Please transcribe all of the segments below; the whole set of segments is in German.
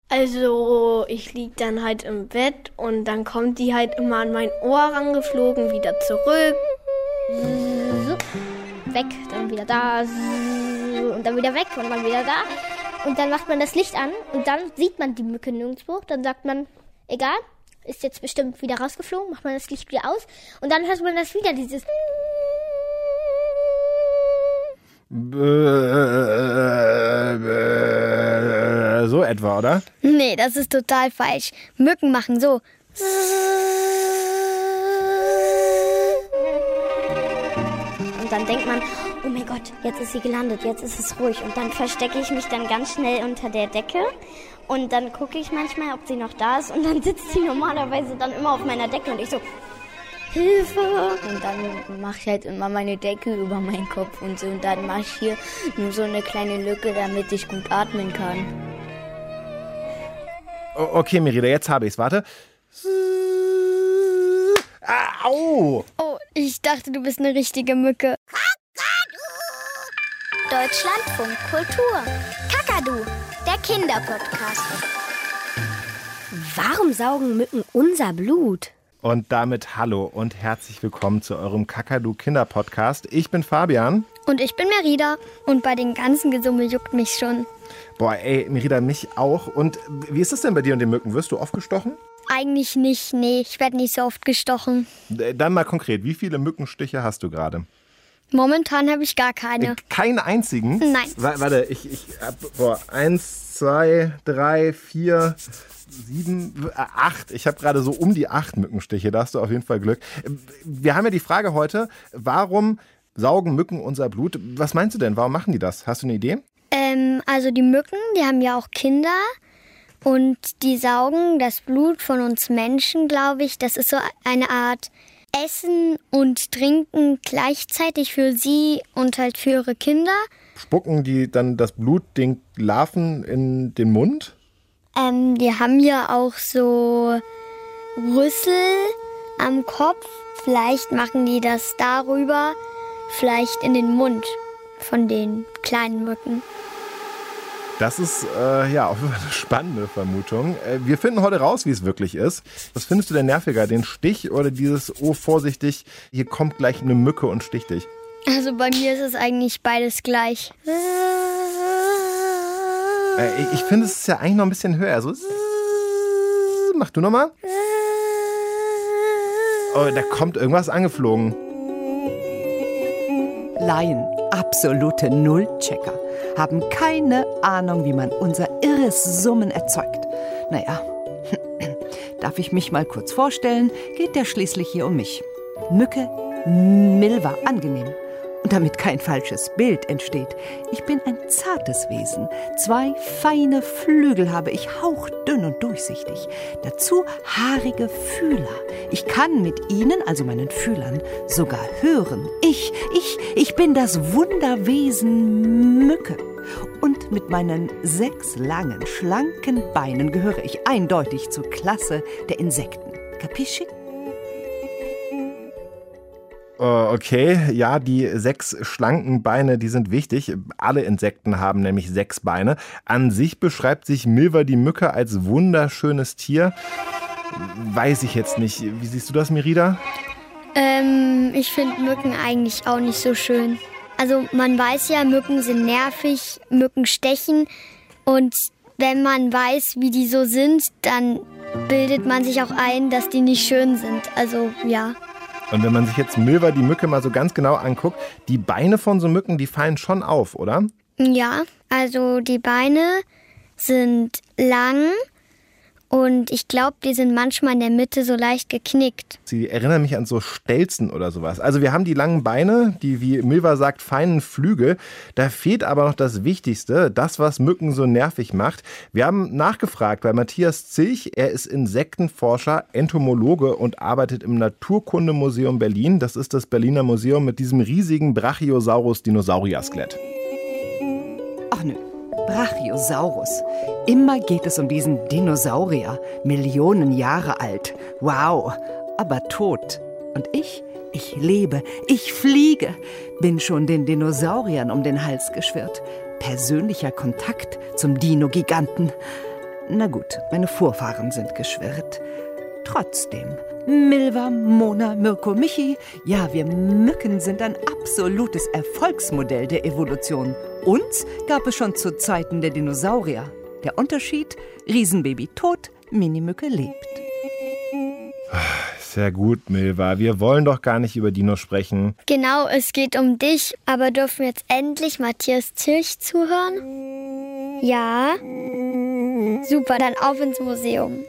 Also ich lieg dann halt im Bett und dann kommt die halt immer an mein Ohr rangeflogen, wieder zurück. Weg, dann wieder da und dann wieder weg und dann wieder da. Und dann macht man das Licht an und dann sieht man die Mücke nirgendwo. Dann sagt man, egal, ist jetzt bestimmt wieder rausgeflogen, macht man das Licht wieder aus und dann hört man das wieder, dieses... So etwa, oder? Nee, das ist total falsch. Mücken machen so. Und dann denkt man, oh mein Gott, jetzt ist sie gelandet, jetzt ist es ruhig. Und dann verstecke ich mich dann ganz schnell unter der Decke. Und dann gucke ich manchmal, ob sie noch da ist. Und dann sitzt sie normalerweise dann immer auf meiner Decke. Und ich so, Hilfe! Und dann mache ich halt immer meine Decke über meinen Kopf und so. Und dann mache ich hier nur so eine kleine Lücke, damit ich gut atmen kann. Okay, Merida, jetzt habe ich's. Warte. Au! Oh, ich dachte, du bist eine richtige Mücke. Deutschlandfunk Kultur. Kakadu, der Kinderpodcast. Warum saugen Mücken unser Blut? Und damit hallo und herzlich willkommen zu eurem Kakadu Kinderpodcast. Ich bin Fabian. Und ich bin Merida. Und bei den ganzen Gesummel juckt mich schon. Boah, ey, Merida, mich auch. Und wie ist es denn bei dir und den Mücken? Wirst du oft gestochen? Eigentlich nicht, nee. Ich werde nicht so oft gestochen. Dann mal konkret, wie viele Mückenstiche hast du gerade? Momentan habe ich gar keine. Keinen einzigen? Nein. Warte, ich hab, 1, 2, 3, 4, 7, 8. Ich habe gerade so um die 8 Mückenstiche. Da hast du auf jeden Fall Glück. Wir haben ja die Frage heute, warum saugen Mücken unser Blut? Was meinst du denn? Warum machen die das? Hast du eine Idee? Also die Mücken, die haben ja auch Kinder. Und die saugen das Blut von uns Menschen, glaube ich. Das ist so eine Art Essen und Trinken gleichzeitig für sie und halt für ihre Kinder. Spucken die dann das Blut den Larven in den Mund? Die haben ja auch so Rüssel am Kopf. Vielleicht machen die das darüber, vielleicht in den Mund von den kleinen Mücken. Das ist ja auch eine spannende Vermutung. Wir finden heute raus, wie es wirklich ist. Was findest du denn nerviger, den Stich oder dieses, oh vorsichtig, hier kommt gleich eine Mücke und sticht dich? Also bei mir ist es eigentlich beides gleich. Ich finde, es ist ja eigentlich noch ein bisschen höher. So, mach du nochmal. Oh, da kommt irgendwas angeflogen. Laien, absolute Nullchecker, haben keine Ahnung, wie man unser irres Summen erzeugt. Naja, darf ich mich mal kurz vorstellen, geht ja schließlich hier um mich. Mücke Milva, angenehm. Und damit kein falsches Bild entsteht. Ich bin ein zartes Wesen. 2 feine Flügel habe ich, hauchdünn und durchsichtig. Dazu haarige Fühler. Ich kann mit ihnen, also meinen Fühlern, sogar hören. Ich bin das Wunderwesen Mücke. Und mit meinen 6 langen, schlanken Beinen gehöre ich eindeutig zur Klasse der Insekten. Capisci? Okay, ja, die 6 schlanken Beine, die sind wichtig. Alle Insekten haben nämlich 6 Beine. An sich beschreibt sich Milva die Mücke als wunderschönes Tier. Weiß ich jetzt nicht. Wie siehst du das, Merida? Ich finde Mücken eigentlich auch nicht so schön. Also man weiß ja, Mücken sind nervig, Mücken stechen. Und wenn man weiß, wie die so sind, dann bildet man sich auch ein, dass die nicht schön sind. Also ja. Und wenn man sich jetzt Milva, die Mücke, mal so ganz genau anguckt, die Beine von so Mücken, die fallen schon auf, oder? Ja, also die Beine sind lang und ich glaube, die sind manchmal in der Mitte so leicht geknickt. Sie erinnern mich an so Stelzen oder sowas. Also wir haben die langen Beine, die, wie Milva sagt, feinen Flügel. Da fehlt aber noch das Wichtigste, das, was Mücken so nervig macht. Wir haben nachgefragt bei Matthias Zilch. Er ist Insektenforscher, Entomologe und arbeitet im Naturkundemuseum Berlin. Das ist das Berliner Museum mit diesem riesigen Brachiosaurus-Dinosaurier-Skelett. Ach nö. Brachiosaurus. Immer geht es um diesen Dinosaurier. Millionen Jahre alt. Wow, aber tot. Und ich lebe, ich fliege. Bin schon den Dinosauriern um den Hals geschwirrt. Persönlicher Kontakt zum Dino-Giganten. Na gut, meine Vorfahren sind geschwirrt. Trotzdem, Milva, Mona, Mirko, Michi, ja, wir Mücken sind ein absolutes Erfolgsmodell der Evolution. Uns gab es schon zu Zeiten der Dinosaurier. Der Unterschied, Riesenbaby tot, Minimücke lebt. Sehr gut, Milva. Wir wollen doch gar nicht über Dinos sprechen. Genau, es geht um dich. Aber dürfen wir jetzt endlich Matthias Zilch zuhören? Ja. Super, dann auf ins Museum.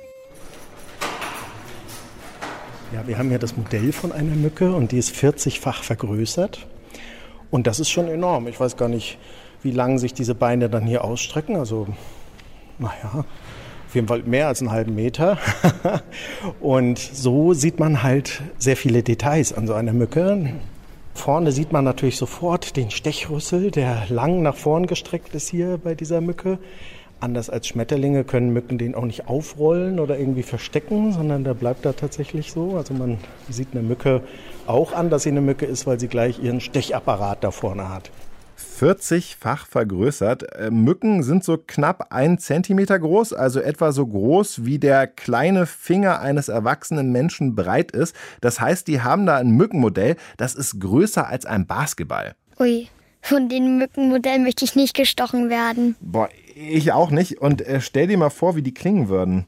Ja, wir haben ja das Modell von einer Mücke und die ist 40-fach vergrößert. Und das ist schon enorm. Ich weiß gar nicht, wie lang sich diese Beine dann hier ausstrecken. Also, naja, auf jeden Fall mehr als einen halben Meter. Und so sieht man halt sehr viele Details an so einer Mücke. Vorne sieht man natürlich sofort den Stechrüssel, der lang nach vorn gestreckt ist hier bei dieser Mücke. Anders als Schmetterlinge können Mücken den auch nicht aufrollen oder irgendwie verstecken, sondern der bleibt da tatsächlich so. Also man sieht eine Mücke auch an, dass sie eine Mücke ist, weil sie gleich ihren Stechapparat da vorne hat. 40-fach vergrößert. Mücken sind so knapp 1 Zentimeter groß, also etwa so groß, wie der kleine Finger eines erwachsenen Menschen breit ist. Das heißt, die haben da ein Mückenmodell, das ist größer als ein Basketball. Ui, von dem Mückenmodell möchte ich nicht gestochen werden. Boah, ich auch nicht. Und stell dir mal vor, wie die klingen würden.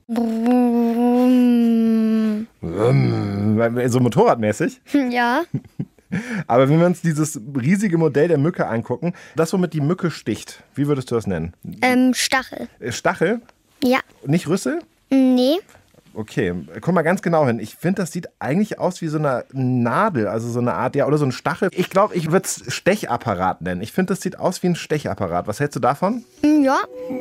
So motorradmäßig. Ja. Aber wenn wir uns dieses riesige Modell der Mücke angucken, das, womit die Mücke sticht, wie würdest du das nennen? Stachel. Stachel? Ja. Nicht Rüssel? Nee. Okay, guck mal ganz genau hin. Ich finde, das sieht eigentlich aus wie so eine Nadel, also so eine Art, ja, oder so ein Stachel. Ich glaube, ich würde es Stechapparat nennen. Ich finde, das sieht aus wie ein Stechapparat. Was hältst du davon? Ja.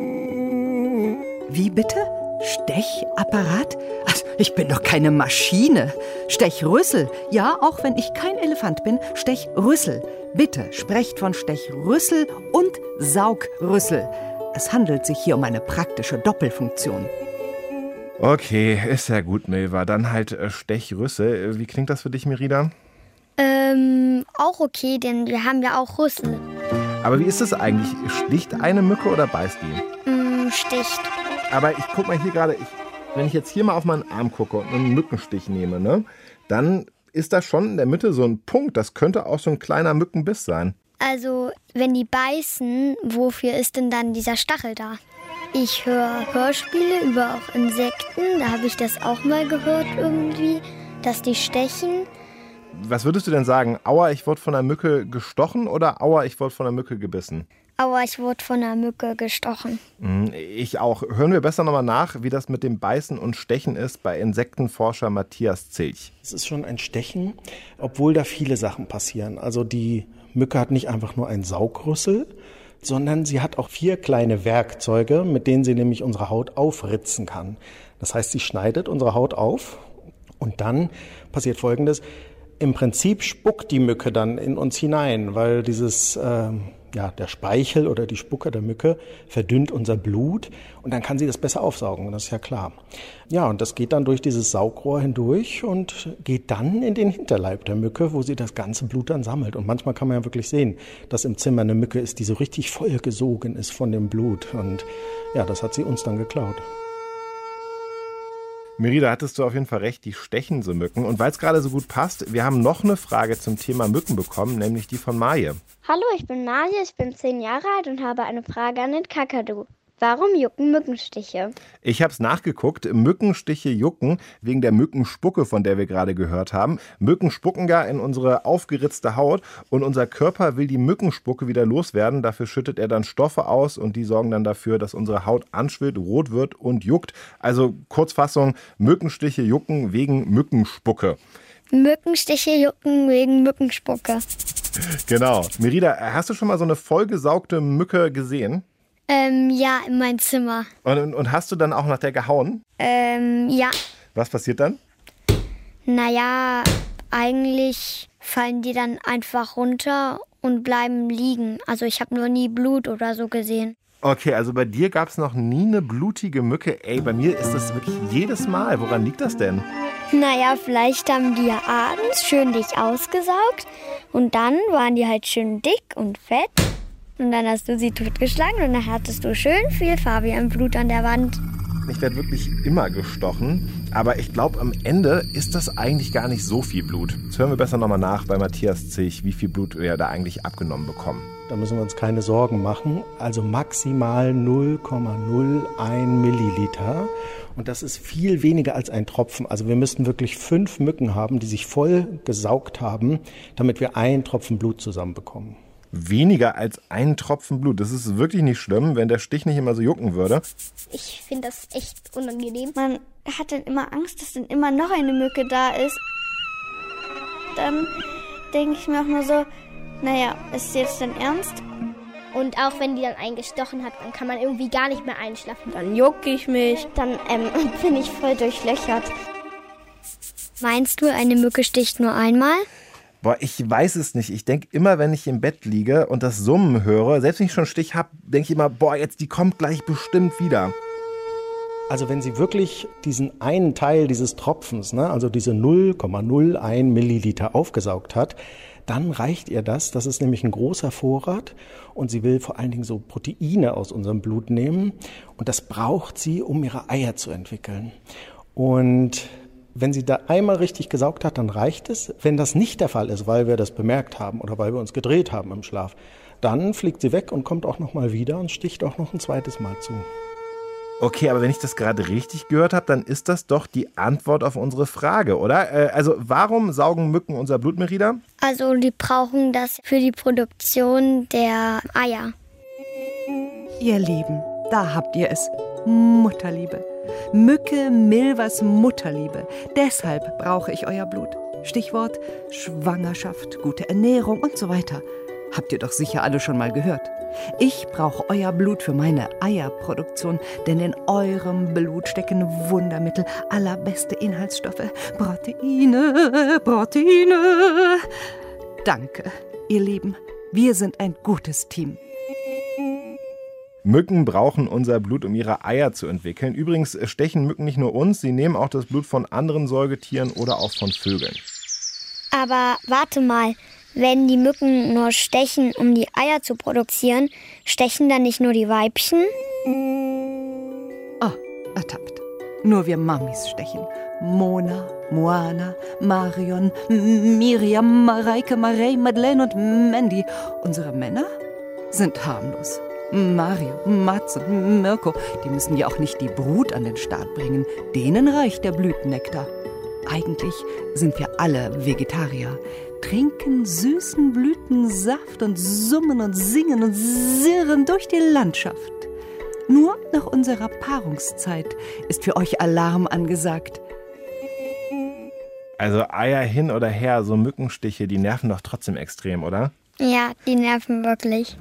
Wie bitte? Stechapparat? Ach, ich bin doch keine Maschine. Stechrüssel. Ja, auch wenn ich kein Elefant bin, Stechrüssel. Bitte sprecht von Stechrüssel und Saugrüssel. Es handelt sich hier um eine praktische Doppelfunktion. Okay, ist ja gut, Milva. Dann halt Stechrüssel. Wie klingt das für dich, Merida? Auch okay, denn wir haben ja auch Rüssel. Aber wie ist das eigentlich? Sticht eine Mücke oder beißt die? Sticht. Aber ich guck mal hier gerade, wenn ich jetzt hier mal auf meinen Arm gucke und einen Mückenstich nehme, ne, dann ist da schon in der Mitte so ein Punkt. Das könnte auch so ein kleiner Mückenbiss sein. Also, wenn die beißen, wofür ist denn dann dieser Stachel da? Ich höre Hörspiele über auch Insekten, da habe ich das auch mal gehört irgendwie, dass die stechen. Was würdest du denn sagen? Aua, ich wurde von einer Mücke gestochen oder aua, ich wurde von einer Mücke gebissen? Aua, ich wurde von einer Mücke gestochen. Ich auch. Hören wir besser nochmal nach, wie das mit dem Beißen und Stechen ist bei Insektenforscher Matthias Zilch. Es ist schon ein Stechen, obwohl da viele Sachen passieren. Also die Mücke hat nicht einfach nur einen Saugrüssel, sondern sie hat auch 4 kleine Werkzeuge, mit denen sie nämlich unsere Haut aufritzen kann. Das heißt, sie schneidet unsere Haut auf und dann passiert Folgendes. Im Prinzip spuckt die Mücke dann in uns hinein, weil dieses der Speichel oder die Spucke der Mücke verdünnt unser Blut und dann kann sie das besser aufsaugen, das ist ja klar. Ja, und das geht dann durch dieses Saugrohr hindurch und geht dann in den Hinterleib der Mücke, wo sie das ganze Blut dann sammelt. Und manchmal kann man ja wirklich sehen, dass im Zimmer eine Mücke ist, die so richtig vollgesogen ist von dem Blut. Und ja, das hat sie uns dann geklaut. Merida, hattest du auf jeden Fall recht, die stechen so Mücken. Und weil es gerade so gut passt, wir haben noch eine Frage zum Thema Mücken bekommen, nämlich die von Maje. Hallo, ich bin Maje, ich bin 10 Jahre alt und habe eine Frage an den Kakadu. Warum jucken Mückenstiche? Ich habe es nachgeguckt. Mückenstiche jucken wegen der Mückenspucke, von der wir gerade gehört haben. Mücken spucken ja in unsere aufgeritzte Haut und unser Körper will die Mückenspucke wieder loswerden. Dafür schüttet er dann Stoffe aus und die sorgen dann dafür, dass unsere Haut anschwillt, rot wird und juckt. Also Kurzfassung, Mückenstiche jucken wegen Mückenspucke. Mückenstiche jucken wegen Mückenspucke. Genau. Merida, hast du schon mal so eine vollgesaugte Mücke gesehen? Ja, in mein Zimmer. Und hast du dann auch nach der gehauen? Ja. Was passiert dann? Naja, eigentlich fallen die dann einfach runter und bleiben liegen. Also ich habe nur nie Blut oder so gesehen. Okay, also bei dir gab es noch nie eine blutige Mücke. Ey, bei mir ist das wirklich jedes Mal. Woran liegt das denn? Naja, vielleicht haben die ja abends schön dich ausgesaugt und dann waren die halt schön dick und fett. Und dann hast du sie totgeschlagen und dann hattest du schön viel Fabian-Blut an der Wand. sagten, ich werde wirklich immer gestochen. Aber ich glaube, am Ende ist das eigentlich gar nicht so viel Blut. Jetzt hören wir besser nochmal nach bei Matthias Zich, wie viel Blut wir da eigentlich abgenommen bekommen. Da müssen wir uns keine Sorgen machen. Also maximal 0,01 Milliliter. Und das ist viel weniger als ein Tropfen. Also wir müssten wirklich 5 Mücken haben, die sich voll gesaugt haben, damit wir einen Tropfen Blut zusammenbekommen. Weniger als ein Tropfen Blut. Das ist wirklich nicht schlimm, wenn der Stich nicht immer so jucken würde. Ich finde das echt unangenehm. Man hat dann immer Angst, dass dann immer noch eine Mücke da ist. Dann denke ich mir auch nur so, naja, ist jetzt denn ernst? Und auch wenn die dann einen gestochen hat, dann kann man irgendwie gar nicht mehr einschlafen. Dann jucke ich mich. Dann bin ich voll durchlöchert. Meinst du, eine Mücke sticht nur einmal? Boah, ich weiß es nicht. Ich denke immer, wenn ich im Bett liege und das Summen höre, selbst wenn ich schon einen Stich habe, denke ich immer, boah, die kommt gleich bestimmt wieder. Also wenn sie wirklich diesen einen Teil dieses Tropfens, also diese 0,01 Milliliter aufgesaugt hat, dann reicht ihr das. Das ist nämlich ein großer Vorrat und sie will vor allen Dingen so Proteine aus unserem Blut nehmen und das braucht sie, um ihre Eier zu entwickeln. Und wenn sie da einmal richtig gesaugt hat, dann reicht es. Wenn das nicht der Fall ist, weil wir das bemerkt haben oder weil wir uns gedreht haben im Schlaf, dann fliegt sie weg und kommt auch noch mal wieder und sticht auch noch ein zweites Mal zu. Okay, aber wenn ich das gerade richtig gehört habe, dann ist das doch die Antwort auf unsere Frage, oder? Also warum saugen Mücken unser Blut, Merida? Also die brauchen das für die Produktion der Eier. Ihr Lieben, da habt ihr es. Mutterliebe. Mücke Milvas Mutterliebe. Deshalb brauche ich euer Blut. Stichwort Schwangerschaft, gute Ernährung und so weiter. Habt ihr doch sicher alle schon mal gehört. Ich brauche euer Blut für meine Eierproduktion, denn in eurem Blut stecken Wundermittel, allerbeste Inhaltsstoffe. Proteine, Proteine. Danke, ihr Lieben. Wir sind ein gutes Team. Mücken brauchen unser Blut, um ihre Eier zu entwickeln. Übrigens stechen Mücken nicht nur uns, sie nehmen auch das Blut von anderen Säugetieren oder auch von Vögeln. Aber warte mal, wenn die Mücken nur stechen, um die Eier zu produzieren, stechen dann nicht nur die Weibchen? Oh, ertappt. Nur wir Mamis stechen. Mona, Moana, Marion, Miriam, Mareike, Marei, Madeleine und Mandy. Unsere Männer sind harmlos. Mario, Mats und Mirko, die müssen ja auch nicht die Brut an den Start bringen. Denen reicht der Blütennektar. Eigentlich sind wir alle Vegetarier, trinken süßen Blütensaft und summen und singen und sirren durch die Landschaft. Nur nach unserer Paarungszeit ist für euch Alarm angesagt. Also Eier hin oder her, so Mückenstiche, die nerven doch trotzdem extrem, oder? Ja, die nerven wirklich.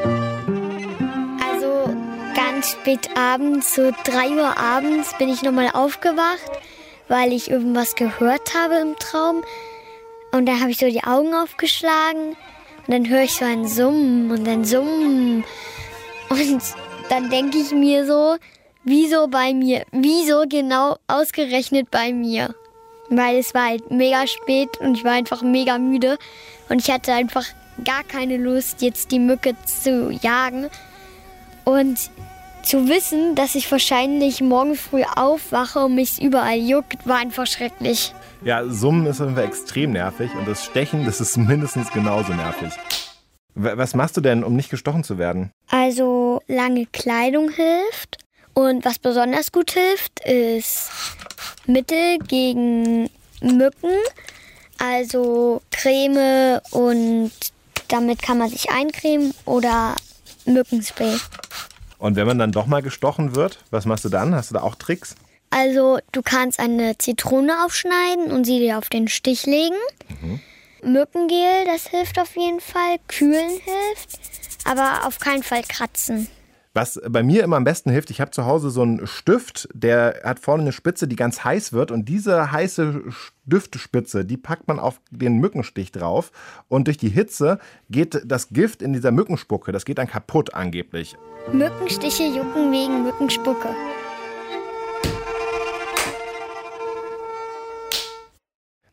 Also ganz spät abends, so 3 Uhr abends, bin ich nochmal aufgewacht, weil ich irgendwas gehört habe im Traum. Und dann habe ich so die Augen aufgeschlagen und dann höre ich so ein Summen und ein Summen. Und dann denke ich mir so, wieso bei mir? Wieso genau ausgerechnet bei mir? Weil es war halt mega spät und ich war einfach mega müde. Und ich hatte einfach gar keine Lust, jetzt die Mücke zu jagen. Und zu wissen, dass ich wahrscheinlich morgen früh aufwache und mich überall juckt, war einfach schrecklich. Ja, Summen ist auf jeden Fall extrem nervig und das Stechen, das ist mindestens genauso nervig. Was machst du denn, um nicht gestochen zu werden? Also lange Kleidung hilft. Und was besonders gut hilft, ist Mittel gegen Mücken. Also Creme und damit kann man sich eincremen oder Mückenspray. Und wenn man dann doch mal gestochen wird, was machst du dann? Hast du da auch Tricks? Also du kannst eine Zitrone aufschneiden und sie dir auf den Stich legen. Mückengel, das hilft auf jeden Fall. Kühlen hilft, aber auf keinen Fall kratzen. Was bei mir immer am besten hilft, ich habe zu Hause so einen Stift, der hat vorne eine Spitze, die ganz heiß wird. Und diese heiße Stiftspitze, die packt man auf den Mückenstich drauf. Und durch die Hitze geht das Gift in dieser Mückenspucke, das geht dann kaputt angeblich. Mückenstiche jucken wegen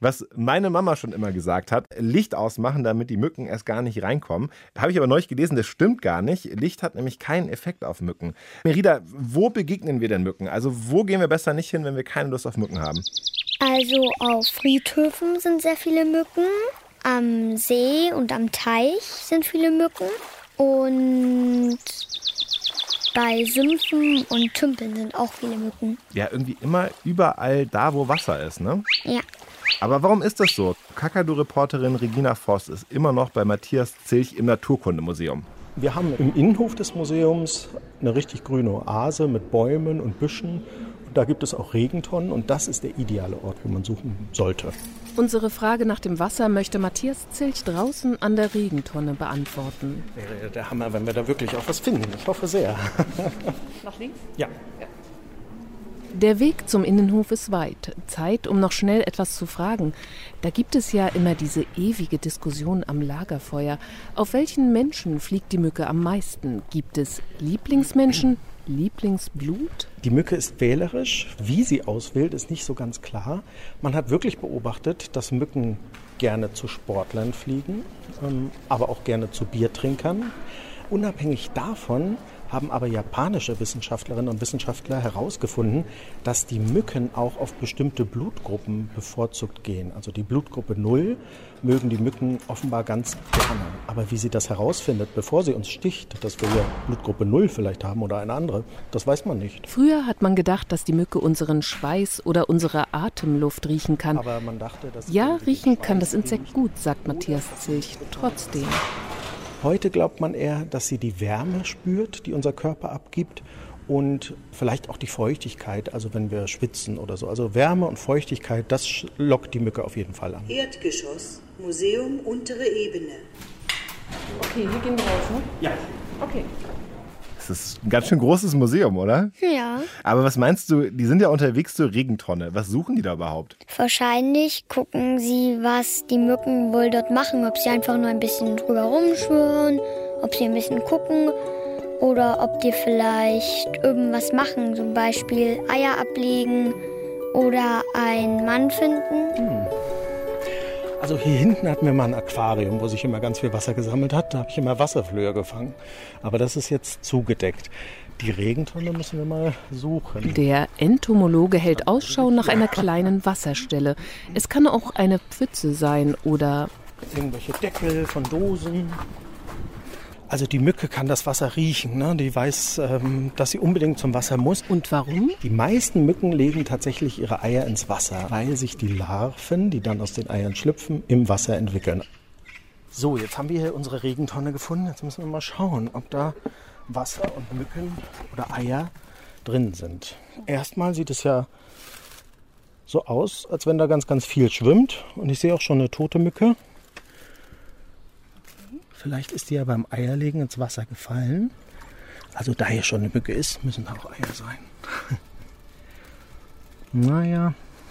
Was meine Mama schon immer gesagt hat, Licht ausmachen, damit die Mücken erst gar nicht reinkommen. Habe ich aber neulich gelesen, das stimmt gar nicht. Licht hat nämlich keinen Effekt auf Mücken. Merida, wo begegnen wir denn Mücken? Also wo gehen wir besser nicht hin, wenn wir keine Lust auf Mücken haben? Also auf Friedhöfen sind sehr viele Mücken. Am See und am Teich sind viele Mücken. Und bei Sümpfen und Tümpeln sind auch viele Mücken. Ja, irgendwie immer überall da, wo Wasser ist, ne? Ja. Aber warum ist das so? Kakadu-Reporterin Regina Voss ist immer noch bei Matthias Zilch im Naturkundemuseum. Wir haben im Innenhof des Museums eine richtig grüne Oase mit Bäumen und Büschen. Da gibt es auch Regentonnen und das ist der ideale Ort, wo man suchen sollte. Unsere Frage nach dem Wasser möchte Matthias Zilch draußen an der Regentonne beantworten. Wäre der Hammer, wenn wir da wirklich auch was finden. Ich hoffe sehr. Nach links? Ja. Der Weg zum Innenhof ist weit. Zeit, um noch schnell etwas zu fragen. Da gibt es ja immer diese ewige Diskussion am Lagerfeuer. Auf welchen Menschen fliegt die Mücke am meisten? Gibt es Lieblingsmenschen, Lieblingsblut? Die Mücke ist wählerisch. Wie sie auswählt, ist nicht so ganz klar. Man hat wirklich beobachtet, dass Mücken gerne zu Sportlern fliegen, aber auch gerne zu Biertrinkern. Unabhängig davon haben aber japanische Wissenschaftlerinnen und Wissenschaftler herausgefunden, dass die Mücken auch auf bestimmte Blutgruppen bevorzugt gehen. Also die Blutgruppe 0 mögen die Mücken offenbar ganz gerne. Aber wie sie das herausfindet, bevor sie uns sticht, dass wir hier Blutgruppe 0 vielleicht haben oder eine andere, das weiß man nicht. Früher hat man gedacht, dass die Mücke unseren Schweiß oder unsere Atemluft riechen kann. Aber man dachte, dass ja, riechen kann das Insekt gut, sagt Matthias Zilch. Trotzdem. Heute glaubt man eher, dass sie die Wärme spürt, die unser Körper abgibt und vielleicht auch die Feuchtigkeit, also wenn wir schwitzen oder so. Also Wärme und Feuchtigkeit, das lockt die Mücke auf jeden Fall an. Erdgeschoss, Museum untere Ebene. Okay, hier gehen wir raus, ne? Ja. Okay. Das ist ein ganz schön großes Museum, oder? Ja. Aber was meinst du, die sind ja unterwegs zur Regentonne. Was suchen die da überhaupt? Wahrscheinlich gucken sie, was die Mücken wohl dort machen. Ob sie einfach nur ein bisschen drüber rumschwirren, ob sie ein bisschen gucken oder ob die vielleicht irgendwas machen. Zum Beispiel Eier ablegen oder einen Mann finden. Also hier hinten hatten wir mal ein Aquarium, wo sich immer ganz viel Wasser gesammelt hat. Da habe ich immer Wasserflöhe gefangen. Aber das ist jetzt zugedeckt. Die Regentonne müssen wir mal suchen. Der Entomologe hält Ausschau nach einer kleinen Wasserstelle. Es kann auch eine Pfütze sein oder Irgendwelche Deckel von Dosen. Also die Mücke kann das Wasser riechen, ne? Die weiß, dass sie unbedingt zum Wasser muss. Und warum? Die meisten Mücken legen tatsächlich ihre Eier ins Wasser, weil sich die Larven, die dann aus den Eiern schlüpfen, im Wasser entwickeln. So, jetzt haben wir hier unsere Regentonne gefunden. Jetzt müssen wir mal schauen, ob da Wasser und Mücken oder Eier drin sind. Erstmal sieht es ja so aus, als wenn da ganz, ganz viel schwimmt. Und ich sehe auch schon eine tote Mücke. Vielleicht ist die ja beim Eierlegen ins Wasser gefallen. Also da hier schon eine Mücke ist, müssen da auch Eier sein. Naja.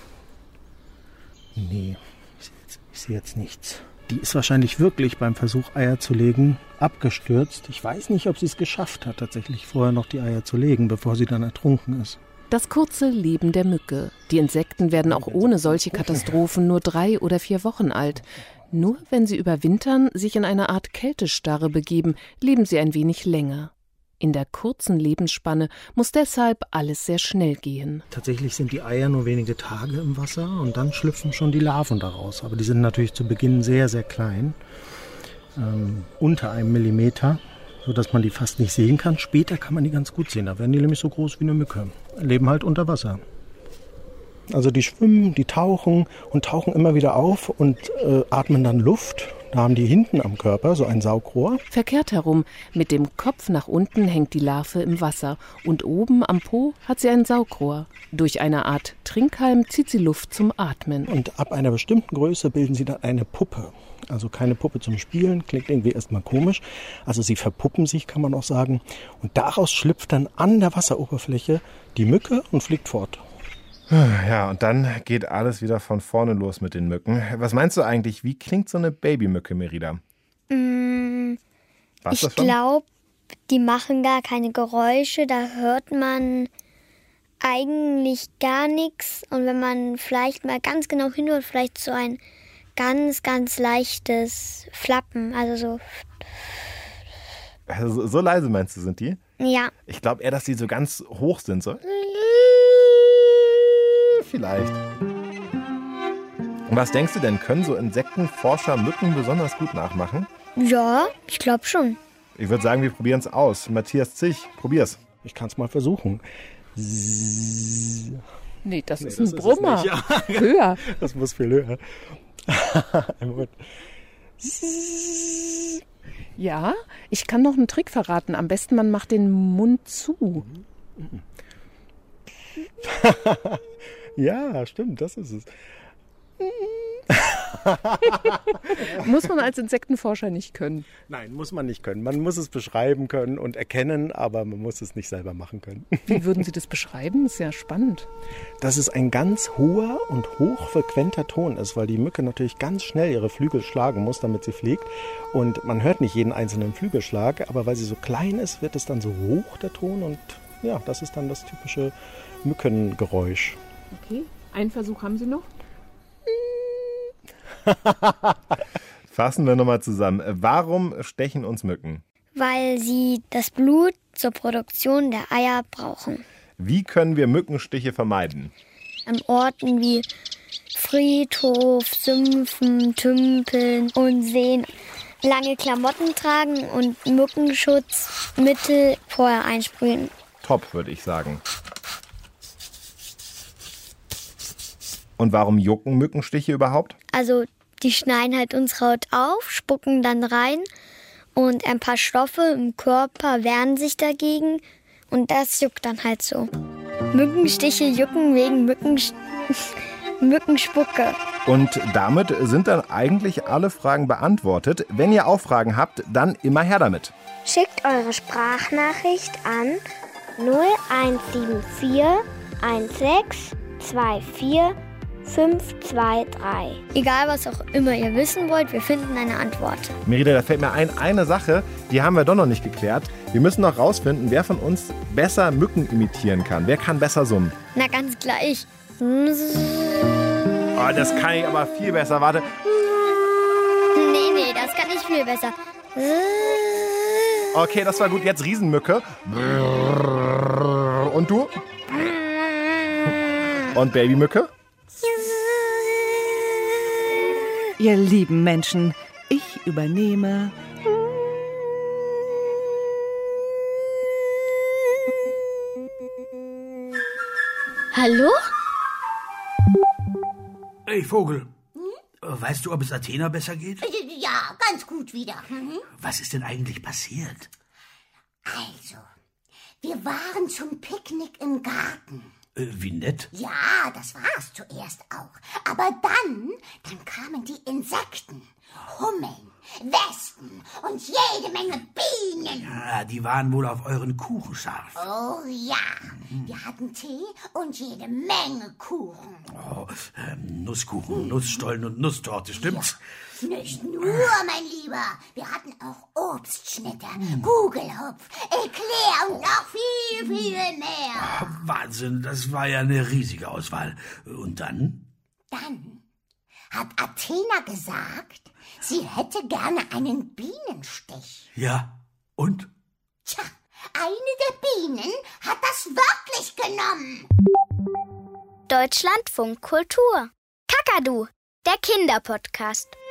Nee, ich sehe jetzt nichts. Die ist wahrscheinlich wirklich beim Versuch, Eier zu legen, abgestürzt. Ich weiß nicht, ob sie es geschafft hat, tatsächlich vorher noch die Eier zu legen, bevor sie dann ertrunken ist. Das kurze Leben der Mücke. Die Insekten werden auch ohne solche Katastrophen nur 3 oder 4 Wochen alt. Nur wenn sie überwintern, sich in eine Art Kältestarre begeben, leben sie ein wenig länger. In der kurzen Lebensspanne muss deshalb alles sehr schnell gehen. Tatsächlich sind die Eier nur wenige Tage im Wasser und dann schlüpfen schon die Larven daraus. Aber die sind natürlich zu Beginn sehr, sehr klein, unter 1 Millimeter, sodass man die fast nicht sehen kann. Später kann man die ganz gut sehen, da werden die nämlich so groß wie eine Mücke. Leben halt unter Wasser. Also die schwimmen, die tauchen und tauchen immer wieder auf und atmen dann Luft. Da haben die hinten am Körper so ein Saugrohr. Verkehrt herum, mit dem Kopf nach unten hängt die Larve im Wasser und oben am Po hat sie ein Saugrohr. Durch eine Art Trinkhalm zieht sie Luft zum Atmen. Und ab einer bestimmten Größe bilden sie dann eine Puppe. Also keine Puppe zum Spielen, klingt irgendwie erstmal komisch. Also sie verpuppen sich, kann man auch sagen. Und daraus schlüpft dann an der Wasseroberfläche die Mücke und fliegt fort. Ja, und dann geht alles wieder von vorne los mit den Mücken. Was meinst du eigentlich, wie klingt so eine Babymücke, Merida? Ich glaube, die machen gar keine Geräusche. Da hört man Eigentlich gar nichts. Und wenn man vielleicht mal ganz genau hinhört, vielleicht so ein ganz, ganz leichtes Flappen. Also so leise meinst du, sind die? Ja. Ich glaube eher, dass die so ganz hoch sind. So. Vielleicht. Und was denkst du denn, können so Insektenforscher Mücken besonders gut nachmachen? Ja, ich glaube schon. Ich würde sagen, wir probieren es aus. Matthias Zich, probier's. Ich kann es mal versuchen. Nee, das ist ein Brummer. Ja. Höher. Das muss viel höher. Moment. Ja, ich kann noch einen Trick verraten. Am besten, man macht den Mund zu. Ja, stimmt, das ist es. Muss man als Insektenforscher nicht können. Nein, muss man nicht können. Man muss es beschreiben können und erkennen, aber man muss es nicht selber machen können. Wie würden Sie das beschreiben? Ist ja spannend. Dass es ein ganz hoher und hochfrequenter Ton ist, weil die Mücke natürlich ganz schnell ihre Flügel schlagen muss, damit sie fliegt. Und man hört nicht jeden einzelnen Flügelschlag, aber weil sie so klein ist, wird es dann so hoch, der Ton. Und ja, das ist dann das typische Mückengeräusch. Okay, einen Versuch haben Sie noch? Fassen wir nochmal zusammen. Warum stechen uns Mücken? Weil sie das Blut zur Produktion der Eier brauchen. Wie können wir Mückenstiche vermeiden? An Orten wie Friedhof, Sümpfen, Tümpeln und Seen. Lange Klamotten tragen und Mückenschutzmittel vorher einsprühen. Top, würde ich sagen. Und warum jucken Mückenstiche überhaupt? Also die schneiden halt unsere Haut auf, spucken dann rein und ein paar Stoffe im Körper wehren sich dagegen und das juckt dann halt so. Mückenstiche jucken wegen Mückenspucke. Und damit sind dann eigentlich alle Fragen beantwortet. Wenn ihr auch Fragen habt, dann immer her damit. Schickt eure Sprachnachricht an 0174 16 24 523. Egal, was auch immer ihr wissen wollt, wir finden eine Antwort. Merida, da fällt mir ein, eine Sache, die haben wir doch noch nicht geklärt. Wir müssen noch rausfinden, wer von uns besser Mücken imitieren kann. Wer kann besser summen? Na, ganz gleich. Oh, das kann ich aber viel besser. Warte. Nee, das kann ich viel besser. Okay, das war gut. Jetzt Riesenmücke. Und du? Und Babymücke? Ihr lieben Menschen, ich übernehme. Hallo? Hey Vogel, weißt du, ob es Athena besser geht? Ja, ganz gut wieder. Was ist denn eigentlich passiert? Also, wir waren zum Picknick im Garten. Wie nett. Ja, das war's zuerst auch. Aber dann kamen die Insekten. Hummeln, Wespen und jede Menge Bienen. Ja, die waren wohl auf euren Kuchen scharf. Oh ja, wir hatten Tee und jede Menge Kuchen. Oh, Nusskuchen, Nussstollen und Nusstorte, stimmt's? Ja, nicht nur, mein Lieber. Wir hatten auch Obstschnitte, Gugelhupf, Eclair und noch viel, viel mehr. Wahnsinn, das war ja eine riesige Auswahl. Und dann? Dann hat Athena gesagt, sie hätte gerne einen Bienenstich. Ja, und? Tja, eine der Bienen hat das wirklich genommen. Deutschlandfunk Kultur. Kakadu, der Kinderpodcast.